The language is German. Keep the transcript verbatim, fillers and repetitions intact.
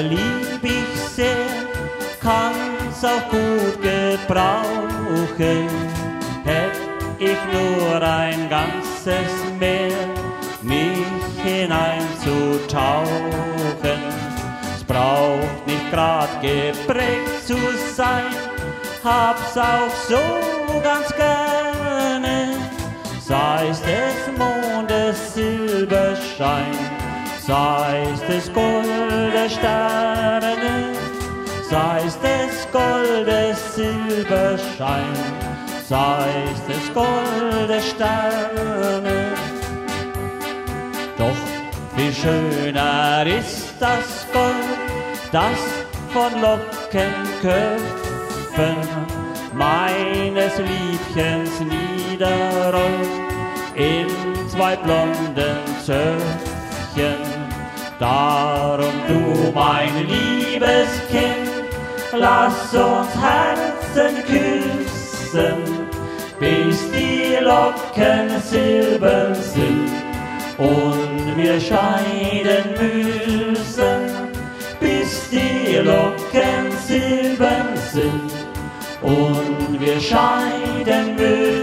lieb ich sehr, kann's auch gut gebrauchen. Hätt ich nur ein ganzes Meer, mich hineinzutauchen. Es braucht nicht grad geprägt zu sein, hab's auch so ganz gerne. Sei's des Mondes Silberschein, sei's des Goldes Sterne, sei's des Goldes Silberschein, sei's des Goldes Sterne. Doch wie schöner ist das Gold, das von Lockenköpfen meines Liebchens niederrollt in zwei blonden Zöpfchen. Darum du, mein liebes Kind, lass uns Herzen küssen, bis die Locken silbern sind und wir scheiden müssen, bis die Locken silbern sind und wir scheiden müssen.